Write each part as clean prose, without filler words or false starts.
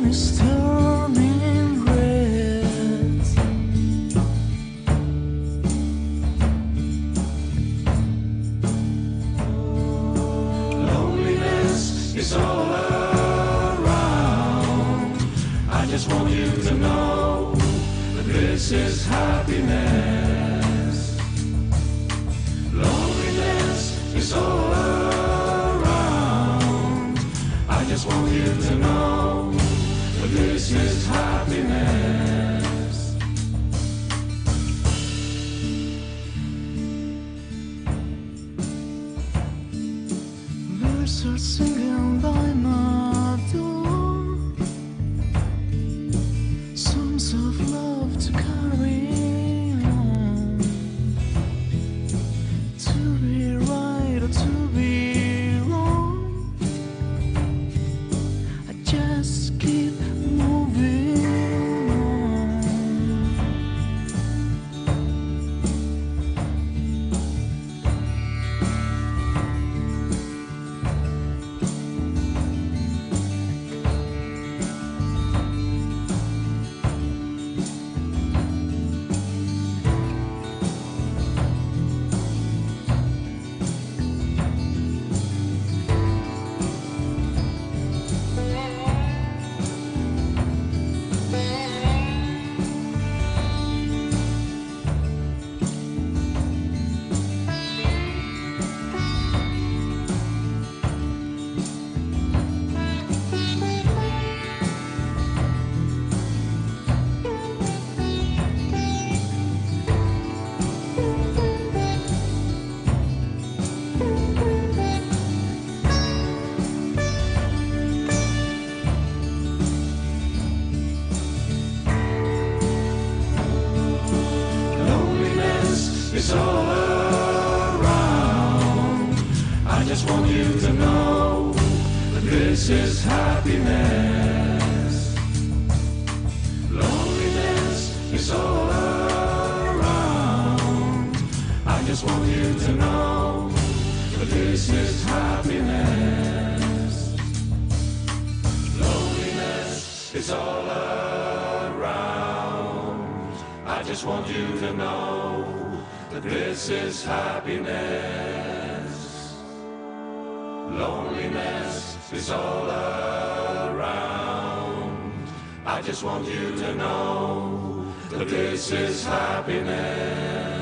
is turning red. Loneliness is all around. I just want you to know that this is happiness. Loneliness is all around. I just want you to know that this is happiness. Birds are singing by my door, songs of love to carry on, to be right or to be wrong. I just keep moving on. Loneliness is all around. I just want you to know that this is happiness. Loneliness is all around. I just want you to know that this is happiness. Loneliness is all around. I just want you to know that this is happiness. Loneliness is all around. I just want you to know that this is happiness.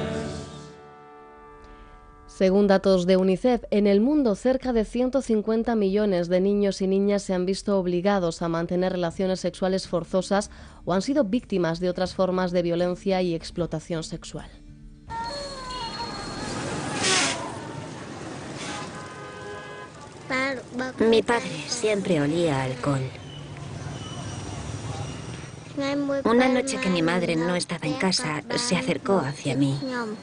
Según datos de UNICEF, en el mundo cerca de 150 millones de niños y niñas se han visto obligados a mantener relaciones sexuales forzosas o han sido víctimas de otras formas de violencia y explotación sexual. Mi padre siempre olía a alcohol. Una noche que mi madre no estaba en casa, se acercó hacia mí.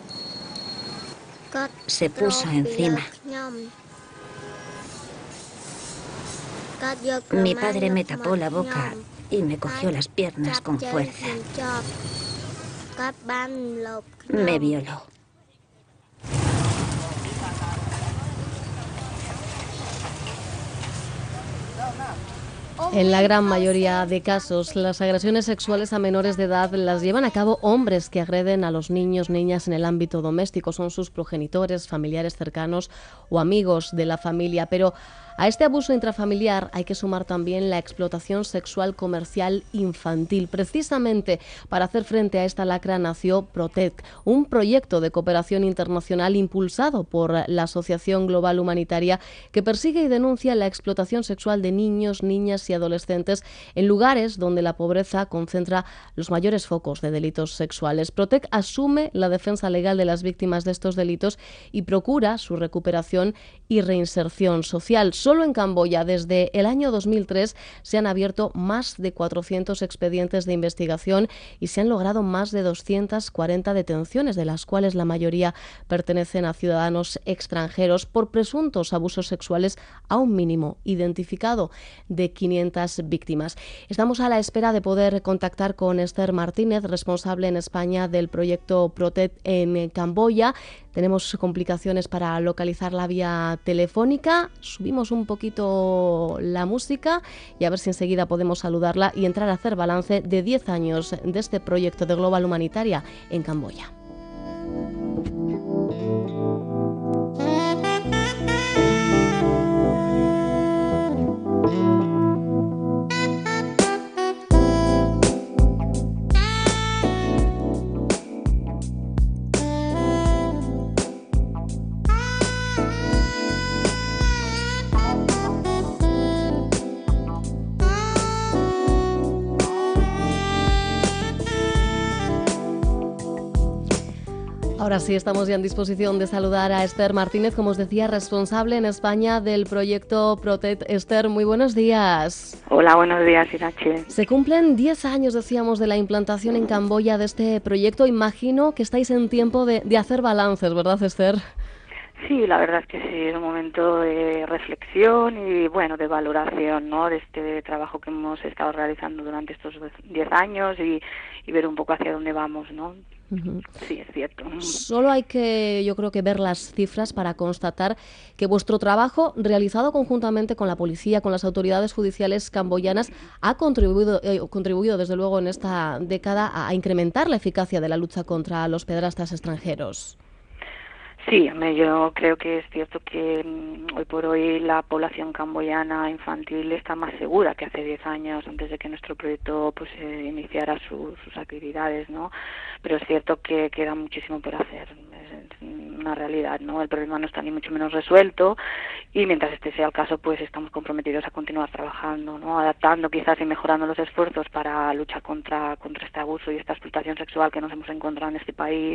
Se puso encima. Mi padre me tapó la boca y me cogió las piernas con fuerza. Me violó. En la gran mayoría de casos, las agresiones sexuales a menores de edad las llevan a cabo hombres que agreden a los niños, niñas en el ámbito doméstico. Son sus progenitores, familiares cercanos o amigos de la familia. Pero a este abuso intrafamiliar hay que sumar también la explotación sexual comercial infantil. Precisamente para hacer frente a esta lacra nació Protect, un proyecto de cooperación internacional impulsado por la Asociación Global Humanitaria que persigue y denuncia la explotación sexual de niños, niñas y adolescentes en lugares donde la pobreza concentra los mayores focos de delitos sexuales. Protect asume la defensa legal de las víctimas de estos delitos y procura su recuperación y reinserción social. Solo en Camboya, desde el año 2003, se han abierto más de 400 expedientes de investigación y se han logrado más de 240 detenciones, de las cuales la mayoría pertenecen a ciudadanos extranjeros por presuntos abusos sexuales a un mínimo identificado de 500 víctimas. Estamos a la espera de poder contactar con Esther Martínez, responsable en España del proyecto Protect en Camboya. tenemos complicaciones para localizarla vía telefónica. Subimos un poquito la música y a ver si enseguida podemos saludarla y entrar a hacer balance de 10 años de este proyecto de Global Humanitaria en Camboya. Ahora sí, estamos ya en disposición de saludar a Esther Martínez, como os decía, responsable en España del proyecto Protect. Esther, muy buenos días. Hola, buenos días, Irache. Se cumplen 10 años, decíamos, de la implantación en Camboya de este proyecto. Imagino que estáis en tiempo de hacer balances, ¿verdad, Esther? Sí, la verdad es que sí, es un momento de reflexión y, bueno, de valoración, ¿no?, de este trabajo que hemos estado realizando durante estos 10 años y ver un poco hacia dónde vamos, ¿no? Uh-huh. Sí, es cierto. Solo hay que, yo creo que ver las cifras para constatar que vuestro trabajo, realizado conjuntamente con la policía, con las autoridades judiciales camboyanas, ha contribuido desde luego en esta década a incrementar la eficacia de la lucha contra los pederastas extranjeros. Sí, yo creo que es cierto que hoy por hoy la población camboyana infantil está más segura que hace 10 años, antes de que nuestro proyecto pues iniciara sus actividades, ¿no? Pero es cierto que queda muchísimo por hacer, es una realidad, ¿no? El problema no está ni mucho menos resuelto y mientras este sea el caso, pues estamos comprometidos a continuar trabajando, ¿no?, adaptando quizás y mejorando los esfuerzos para luchar contra este abuso y esta explotación sexual que nos hemos encontrado en este país,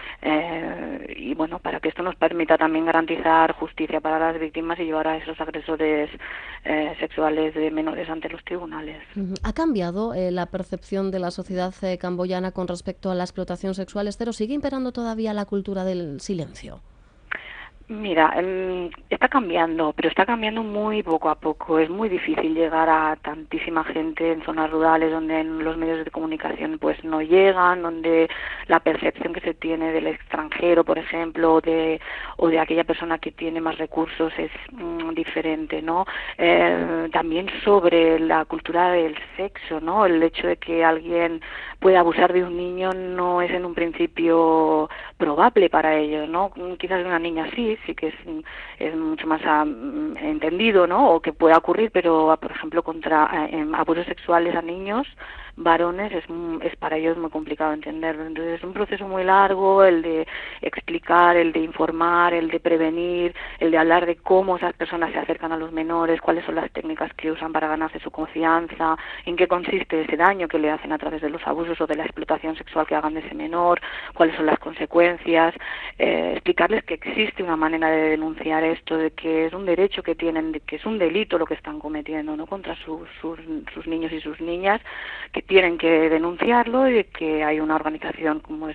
y bueno, para que esto nos permita también garantizar justicia para las víctimas y llevar a esos agresores sexuales de menores ante los tribunales. ¿Ha cambiado la percepción de la sociedad camboyana con respecto a la explotación sexual, Esther, o sigue imperando todavía la cultura del silencio? Mira, está cambiando, pero está cambiando muy poco a poco. Es muy difícil llegar a tantísima gente en zonas rurales donde los medios de comunicación pues no llegan, donde la percepción que se tiene del extranjero, por ejemplo, o de aquella persona que tiene más recursos es diferente, ¿no? También sobre la cultura del sexo, ¿no? El hecho de que alguien pueda abusar de un niño no es en un principio probable para ellos, ¿no? Quizás de una niña sí que es mucho más entendido, ¿no?, o que pueda ocurrir, pero por ejemplo contra abusos sexuales a niños varones es para ellos muy complicado entenderlo. Entonces es un proceso muy largo, el de explicar, el de informar, el de prevenir, el de hablar de cómo esas personas se acercan a los menores, cuáles son las técnicas que usan para ganarse su confianza, en qué consiste ese daño que le hacen a través de los abusos o de la explotación sexual que hagan de ese menor, cuáles son las consecuencias, explicarles que existe una manera de denunciar esto, de que es un derecho que tienen, de que es un delito lo que están cometiendo, ¿no?, contra sus niños y sus niñas, que tienen que denunciarlo y de que hay una organización como es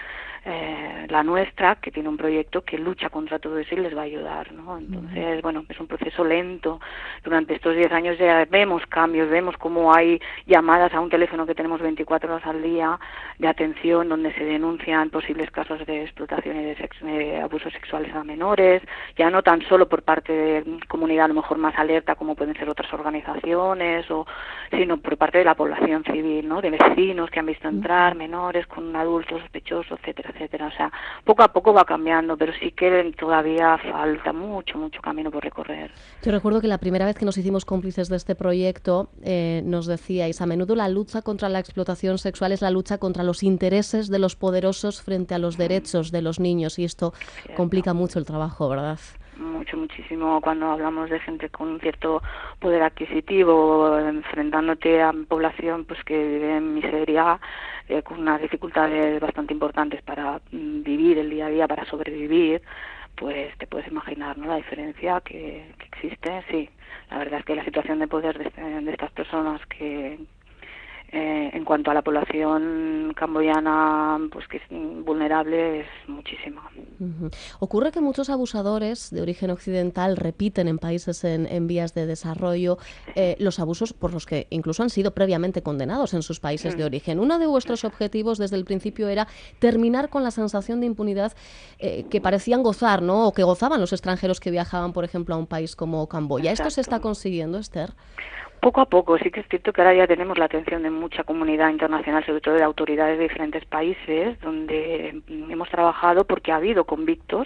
la nuestra, que tiene un proyecto que lucha contra todo eso y les va a ayudar, ¿no? Entonces, bueno, es un proceso lento. Durante estos 10 años ya vemos cambios, vemos cómo hay llamadas a un teléfono que tenemos 24 horas al día de atención, donde se denuncian posibles casos de explotación y de abusos sexuales a menores, ya no tan solo por parte de comunidad a lo mejor más alerta, como pueden ser otras organizaciones, sino por parte de la población civil, ¿no?, de vecinos que han visto entrar menores con un adulto sospechoso, etcétera, etcétera. O sea, poco a poco va cambiando, pero sí que todavía falta mucho camino por recorrer. Yo recuerdo que la primera vez que nos hicimos cómplices de este proyecto nos decíais, a menudo la lucha contra la explotación sexual es la lucha contra los intereses de los poderosos frente a los derechos de los niños, y esto complica mucho el trabajo, ¿verdad? Muchísimo cuando hablamos de gente con un cierto poder adquisitivo, enfrentándote a población pues que vive en miseria, con unas dificultades bastante importantes para vivir el día a día, para sobrevivir, pues te puedes imaginar, ¿no?, la diferencia que existe. Sí, la verdad es que la situación de poder de estas personas que en cuanto a la población camboyana, pues que es vulnerable, es muchísima. Ocurre que muchos abusadores de origen occidental repiten en países en vías de desarrollo los abusos por los que incluso han sido previamente condenados en sus países de origen. Uno de vuestros objetivos desde el principio era terminar con la sensación de impunidad que parecían gozar, ¿no? O que gozaban los extranjeros que viajaban, por ejemplo, a un país como Camboya. Exacto. ¿Esto se está consiguiendo, Esther? Poco a poco, sí que es cierto que ahora ya tenemos la atención de mucha comunidad internacional, sobre todo de autoridades de diferentes países, donde hemos trabajado porque ha habido convictos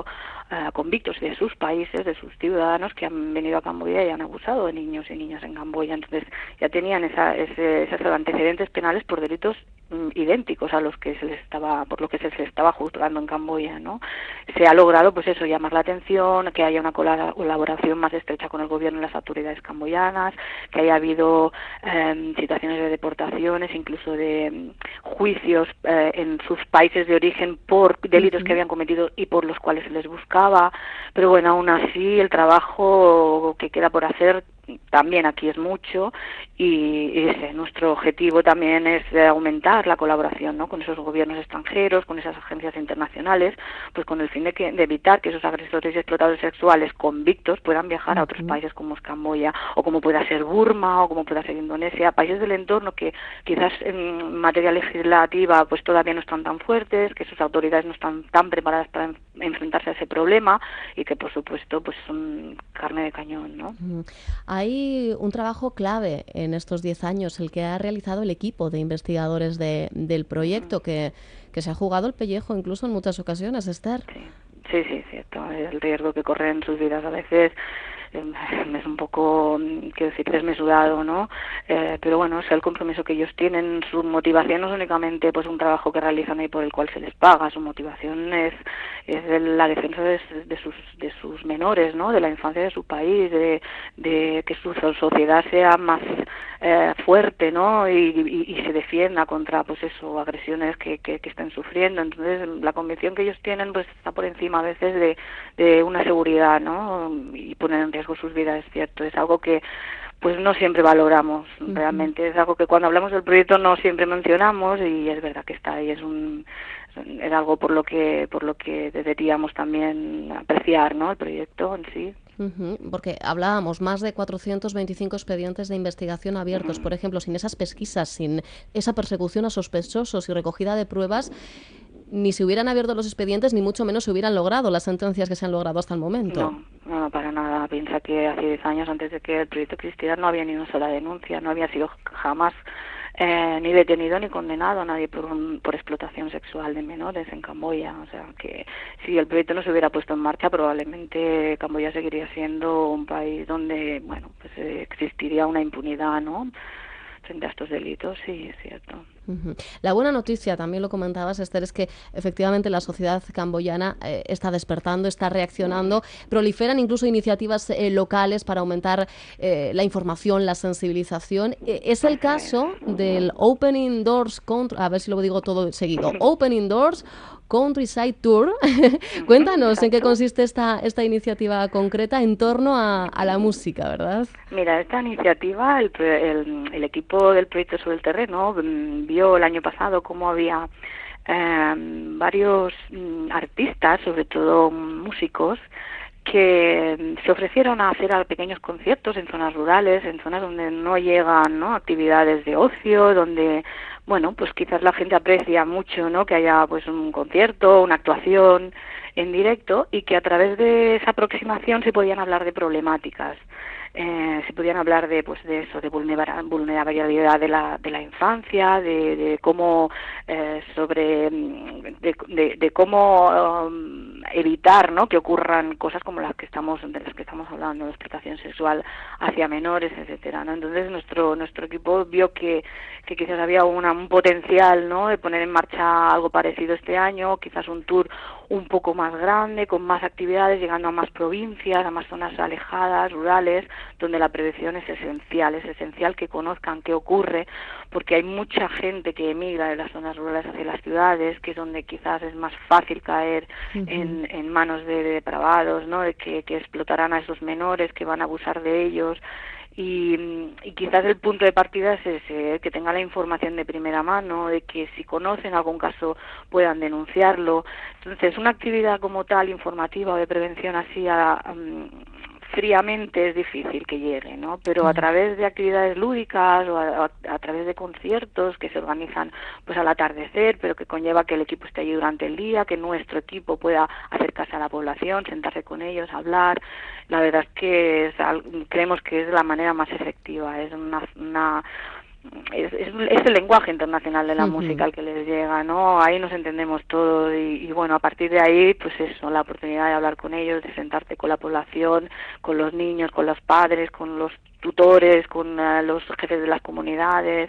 de sus países, de sus ciudadanos que han venido a Camboya y han abusado de niños y niñas en Camboya. Entonces ya tenían esos antecedentes penales por delitos idénticos a los que por lo que se les estaba juzgando en Camboya, ¿no? Se ha logrado, pues eso, llamar la atención, que haya una colaboración más estrecha con el gobierno y las autoridades camboyanas, que haya habido situaciones de deportaciones, incluso de juicios en sus países de origen por delitos que habían cometido y por los cuales se les buscaba. Pero bueno, aún así el trabajo que queda por hacer también aquí es mucho y nuestro objetivo también es aumentar la colaboración, ¿no?, con esos gobiernos extranjeros, con esas agencias internacionales, pues con el fin de evitar que esos agresores y explotadores sexuales convictos puedan viajar a otros países como es Camboya o como pueda ser Burma o como pueda ser Indonesia, países del entorno que quizás en materia legislativa pues todavía no están tan fuertes, que sus autoridades no están tan preparadas para enfrentarse a ese problema y que por supuesto pues son carne de cañón, ¿no? Hay un trabajo clave en estos 10 años, el que ha realizado el equipo de investigadores del proyecto, que se ha jugado el pellejo incluso en muchas ocasiones, Esther. Sí, cierto. El riesgo que corren sus vidas a veces es un poco, quiero decir, desmesurado, ¿no? Pero bueno, es el compromiso que ellos tienen. Su motivación no es únicamente pues un trabajo que realizan y por el cual se les paga. Su motivación es la defensa de sus menores, ¿no? De la infancia de su país, de que su sociedad sea más fuerte, ¿no? Y se defienda contra, pues eso, agresiones que estén sufriendo. Entonces, la convicción que ellos tienen, pues está por encima a veces de una seguridad, ¿no? Y poner en riesgo sus vidas, es cierto. Es algo que pues no siempre valoramos, realmente. Es algo que cuando hablamos del proyecto no siempre mencionamos y es verdad que está ahí, es algo por lo que deberíamos también apreciar, ¿no?, el proyecto en sí. Porque hablábamos más de 425 expedientes de investigación abiertos, por ejemplo, sin esas pesquisas, sin esa persecución a sospechosos y recogida de pruebas, ni se hubieran abierto los expedientes, ni mucho menos se hubieran logrado las sentencias que se han logrado hasta el momento. No, para nada. Piensa que hace 10 años, antes de que el proyecto existiera, no había ni una sola denuncia, no había sido jamás ni detenido ni condenado a nadie por explotación sexual de menores en Camboya. O sea, que si el proyecto no se hubiera puesto en marcha, probablemente Camboya seguiría siendo un país donde, bueno, pues existiría una impunidad, ¿no?, frente a estos delitos, sí, es cierto. La buena noticia, también lo comentabas, Esther, es que efectivamente la sociedad camboyana está despertando, está reaccionando, proliferan incluso iniciativas locales para aumentar la información, la sensibilización. Es el caso del Opening Doors a ver si lo digo todo seguido, Opening Doors Countryside Tour. Cuéntanos en qué consiste esta iniciativa concreta en torno a la música, ¿verdad? Mira, esta iniciativa, el equipo del proyecto Sobre el Terreno vio el año pasado cómo había varios artistas, sobre todo músicos, que se ofrecieron a hacer pequeños conciertos en zonas rurales, en zonas donde no llegan, ¿no?, actividades de ocio, donde, bueno, pues quizás la gente aprecia mucho, ¿no?, que haya pues un concierto, una actuación en directo y que a través de esa aproximación se podían hablar de problemáticas. Se podían hablar de eso, de vulnerabilidad de la infancia, de cómo de cómo evitar, ¿no?, que ocurran cosas como de las que estamos hablando, de explotación sexual hacia menores, etcétera, ¿no? Entonces nuestro equipo vio que quizás había un potencial, ¿no?, de poner en marcha algo parecido este año, quizás un tour un poco más grande, con más actividades, llegando a más provincias, a más zonas alejadas, rurales, donde la prevención es esencial que conozcan qué ocurre, porque hay mucha gente que emigra de las zonas rurales hacia las ciudades, que es donde quizás es más fácil caer en manos de depravados, ¿no?, de que explotarán a esos menores, que van a abusar de ellos. Y quizás el punto de partida es ese, que tengan la información de primera mano, de que si conocen algún caso puedan denunciarlo. Entonces, una actividad como tal, informativa o de prevención así fríamente es difícil que llegue, ¿no? Pero a través de actividades lúdicas o a través de conciertos que se organizan pues al atardecer, pero que conlleva que el equipo esté allí durante el día, que nuestro equipo pueda acercarse a la población, sentarse con ellos, hablar. La verdad es que creemos que es la manera más efectiva, es es el lenguaje internacional de la música el que les llega, ¿no? Ahí nos entendemos todos y bueno, a partir de ahí, pues eso, la oportunidad de hablar con ellos, de sentarte con la población, con los niños, con los padres, con los tutores, con los jefes de las comunidades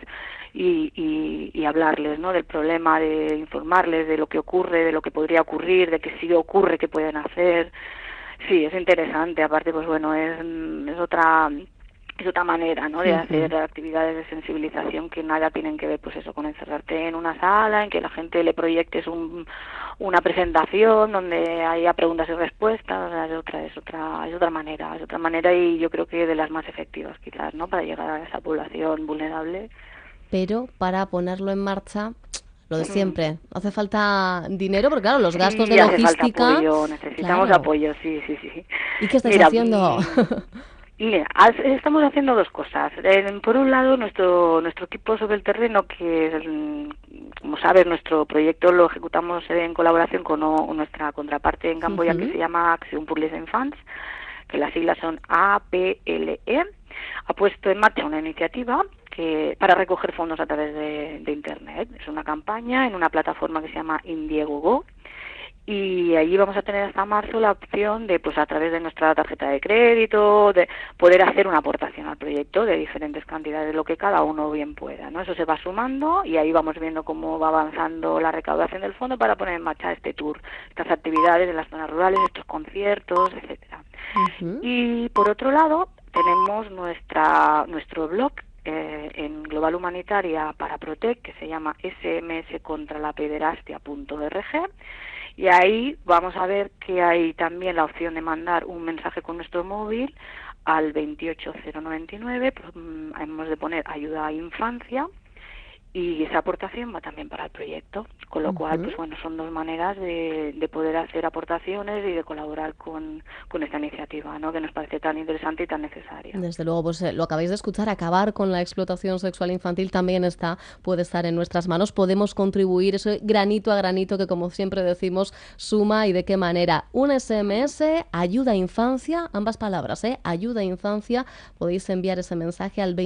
y hablarles, ¿no? Del problema, de informarles de lo que ocurre, de lo que podría ocurrir, de que si ocurre, qué pueden hacer. Sí, es interesante, aparte, pues bueno, es otra manera, ¿no?, de hacer actividades de sensibilización que nada tienen que ver, pues eso, con encerrarte en una sala, en que la gente le proyectes una presentación donde haya preguntas y respuestas. O sea, es otra manera y yo creo que de las más efectivas quizás, ¿no?, para llegar a esa población vulnerable. Pero para ponerlo en marcha, lo de siempre, hace falta dinero, porque claro, los gastos de logística... Hace falta apoyo, necesitamos apoyo, sí. ¿Y qué estáis haciendo? Mira, estamos haciendo dos cosas. Por un lado, nuestro equipo sobre el terreno, que como sabes, nuestro proyecto lo ejecutamos en colaboración con nuestra contraparte en Camboya, que se llama Acción pour les Enfants, que las siglas son APLE. Ha puesto en marcha una iniciativa para recoger fondos a través de Internet. Es una campaña en una plataforma que se llama Indiegogo. Y allí vamos a tener hasta marzo la opción de, pues a través de nuestra tarjeta de crédito, de poder hacer una aportación al proyecto de diferentes cantidades, lo que cada uno bien pueda, ¿no? Eso se va sumando y ahí vamos viendo cómo va avanzando la recaudación del fondo para poner en marcha este tour, estas actividades en las zonas rurales, estos conciertos, etcétera. Y por otro lado, tenemos nuestro blog en Global Humanitaria para Protec, que se llama smscontralapederastia.org. Y ahí vamos a ver que hay también la opción de mandar un mensaje con nuestro móvil al 28099, pues, hemos de poner ayuda a infancia y esa aportación va también para el proyecto, con lo cual, pues bueno, son dos maneras de poder hacer aportaciones y de colaborar con esta iniciativa, ¿no?, que nos parece tan interesante y tan necesaria. Desde luego, pues lo acabáis de escuchar, acabar con la explotación sexual infantil también puede estar en nuestras manos, podemos contribuir ese granito a granito que, como siempre decimos, suma. ¿Y de qué manera? Un SMS, ayuda a infancia, ambas palabras, ayuda a infancia, podéis enviar ese mensaje al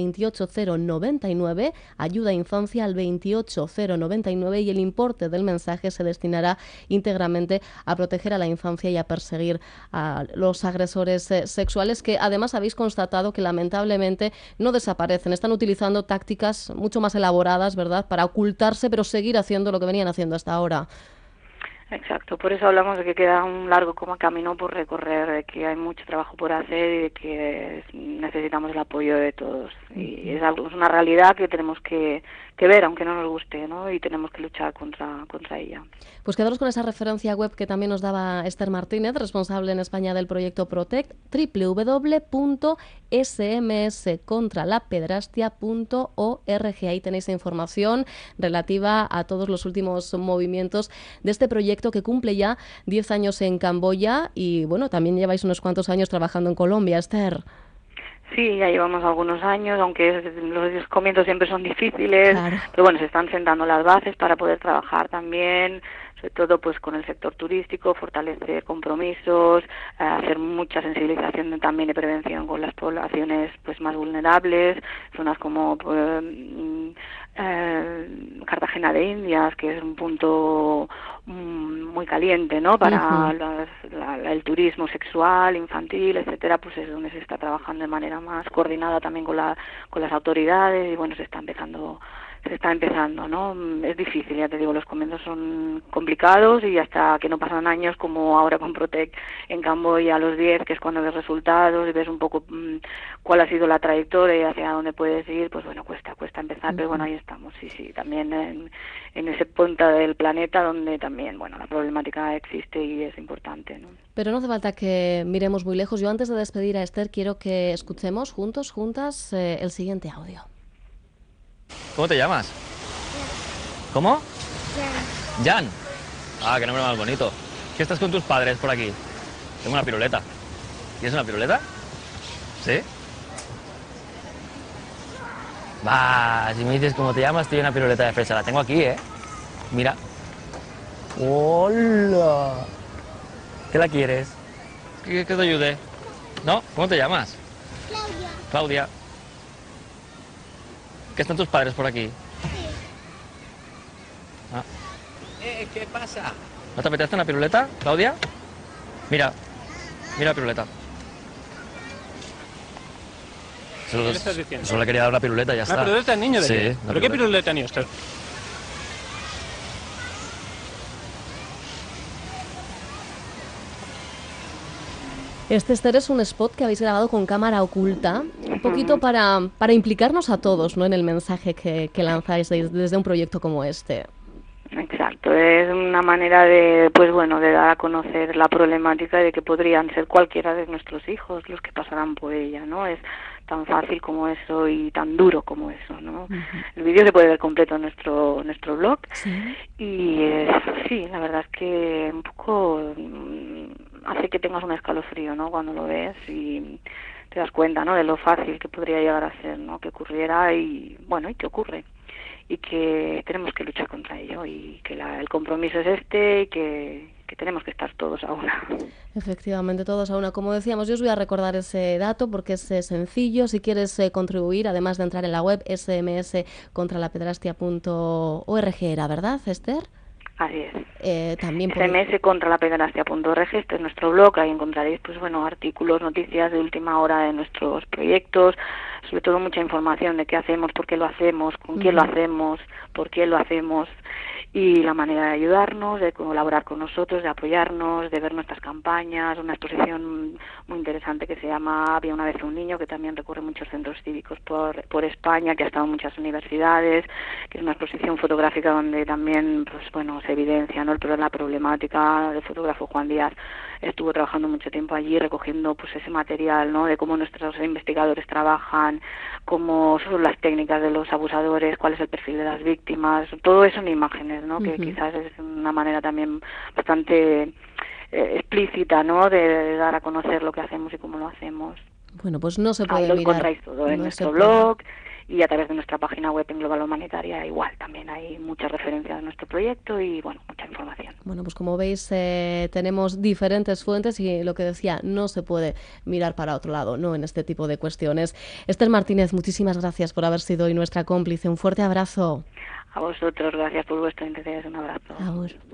28099, ayuda a infancia al 28099, y el importe del mensaje se destinará íntegramente a proteger a la infancia y a perseguir a los agresores sexuales, que además habéis constatado que lamentablemente no desaparecen, están utilizando tácticas mucho más elaboradas, ¿verdad?, para ocultarse, pero seguir haciendo lo que venían haciendo hasta ahora. Exacto, por eso hablamos de que queda un largo camino por recorrer, de que hay mucho trabajo por hacer y de que necesitamos el apoyo de todos. Y es una realidad que tenemos que ver, aunque no nos guste, ¿no?, y tenemos que luchar contra ella. Pues quedaros con esa referencia web que también nos daba Esther Martínez, responsable en España del proyecto Protect, www.smscontralapedrastia.org. Ahí tenéis información relativa a todos los últimos movimientos de este proyecto que cumple ya 10 años en Camboya y, bueno, también lleváis unos cuantos años trabajando en Colombia, Esther. Sí, ya llevamos algunos años, aunque los comienzos siempre son difíciles, claro. Pero bueno, se están sentando las bases para poder trabajar también, sobre todo pues con el sector turístico, fortalecer compromisos, hacer mucha sensibilización también de prevención con las poblaciones pues más vulnerables, zonas como Cartagena de Indias, que es un punto muy caliente, ¿no?, para el turismo sexual, infantil, etcétera, pues es donde se está trabajando de manera más coordinada también con las autoridades y bueno, se está empezando se está empezando, ¿no? Es difícil, ya te digo, los comienzos son complicados y hasta que no pasan años, como ahora con Protect en Camboya a los 10, que es cuando ves resultados y ves un poco cuál ha sido la trayectoria y hacia dónde puedes ir, pues bueno, cuesta empezar, pero bueno, ahí estamos, sí, también en ese punto del planeta donde también, bueno, la problemática existe y es importante, ¿no? Pero no hace falta que miremos muy lejos. Yo antes de despedir a Esther quiero que escuchemos juntas, el siguiente audio. ¿Cómo te llamas? ¿Cómo? Jan. Ah, qué nombre más bonito. ¿Qué estás con tus padres por aquí? Tengo una piruleta. ¿Tienes una piruleta? ¿Sí? Va, si me dices cómo te llamas, te doy una piruleta de fresa. La tengo aquí, ¿eh? Mira. ¡Hola! ¿Qué la quieres? ¿Que te ayude? ¿No? ¿Cómo te llamas? Claudia. Claudia. ¿Que están tus padres por aquí? Sí. Ah. ¿Qué pasa? ¿No te apetece una piruleta, Claudia? Mira la piruleta. ¿Qué le estás diciendo? Solo le quería dar la piruleta y ya está. ¿Una piruleta al niño de Sí, qué? una ¿Pero qué piruleta. piruleta ni usted? Este, Esther, es un spot que habéis grabado con cámara oculta, un poquito para implicarnos a todos, ¿no?, en el mensaje que lanzáis desde un proyecto como este. Exacto, es una manera de, pues bueno, de dar a conocer la problemática de que podrían ser cualquiera de nuestros hijos los que pasarán por ella, ¿no? Es tan fácil como eso y tan duro como eso, ¿no? El vídeo se puede ver completo en nuestro blog. Sí. Y sí, la verdad es que un poco hace que tengas un escalofrío, ¿no?, cuando lo ves y te das cuenta, ¿no?, de lo fácil que podría llegar a ser, ¿no?, que ocurriera y, bueno, y que ocurre. Y que tenemos que luchar contra ello y que el compromiso es este y que tenemos que estar todos a una. Efectivamente, todos a una. Como decíamos, yo os voy a recordar ese dato porque es sencillo. Si quieres contribuir, además de entrar en la web smscontralapedrastia.org, era, ¿verdad, Esther? Así es. También smscontralapedrastia.org, este es nuestro blog, ahí encontraréis, pues bueno, artículos, noticias de última hora de nuestros proyectos, sobre todo mucha información de qué hacemos, por qué lo hacemos, con quién lo hacemos, por qué lo hacemos y la manera de ayudarnos, de colaborar con nosotros, de apoyarnos, de ver nuestras campañas, una exposición muy interesante que se llama Había una vez un niño, que también recorre muchos centros cívicos por España, que ha estado en muchas universidades, que es una exposición fotográfica donde también, pues bueno, se evidencia, ¿no?, la problemática. El fotógrafo Juan Díaz estuvo trabajando mucho tiempo allí recogiendo pues ese material, ¿no?, de cómo nuestros investigadores trabajan, cómo son las técnicas de los abusadores, cuál es el perfil de las víctimas, todo eso en imágenes, ¿no?, que quizás es una manera también bastante explícita, ¿no?, de dar a conocer lo que hacemos y cómo lo hacemos. Bueno, pues no se puede Ahí lo mirar. encontráis todo en No nuestro se puede. blog y a través de nuestra página web en Global Humanitaria igual, también hay muchas referencias de nuestro proyecto y bueno, mucha información. Bueno, pues como veis tenemos diferentes fuentes y lo que decía, no se puede mirar para otro lado, no en este tipo de cuestiones. Esther Martínez, muchísimas gracias por haber sido hoy nuestra cómplice. Un fuerte abrazo. A vosotros, gracias por vuestro interés, un abrazo. Agur.